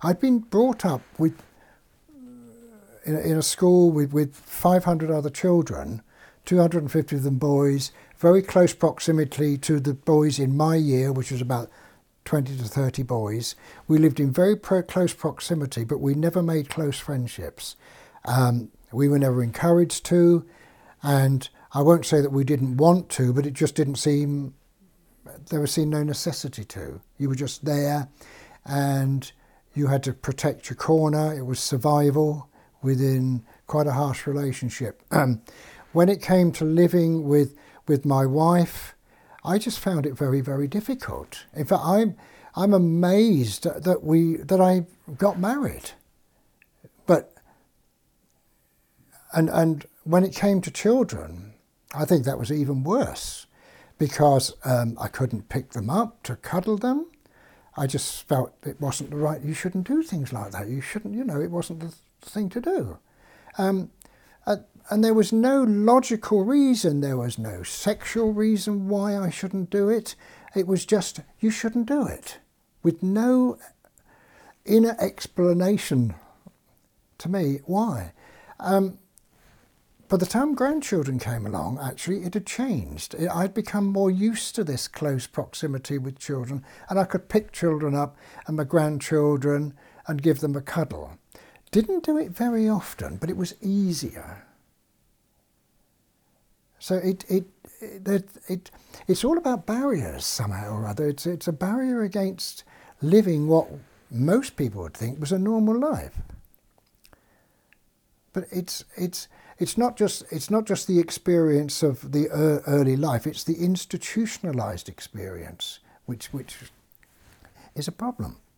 I'd been brought up in a school with 500 other children, 250 of them boys, very close proximity to the boys in my year, which was about 20 to 30 boys. We lived in very close proximity, but we never made close friendships. We were never encouraged to, and I won't say that we didn't want to, but it just didn't seem, there was no necessity to. You were just there, and you had to protect your corner. It was survival within quite a harsh relationship. When it came to living with my wife, I just found it very, very difficult. In fact, I'm amazed that I got married. But and when it came to children, I think that was even worse, because I couldn't pick them up to cuddle them. I just felt it wasn't the right. You shouldn't do things like that. You shouldn't. It wasn't the thing to do. And there was no logical reason, there was no sexual reason why I shouldn't do it. It was just, you shouldn't do it, with no inner explanation to me why. By the time grandchildren came along, actually, it had changed. I'd become more used to this close proximity with children, and I could pick children up and my grandchildren and give them a cuddle. Didn't do it very often, but it was easier. So it's all about barriers somehow or other. It's a barrier against living what most people would think was a normal life. But it's not just the experience of the early life. It's the institutionalized experience which is a problem.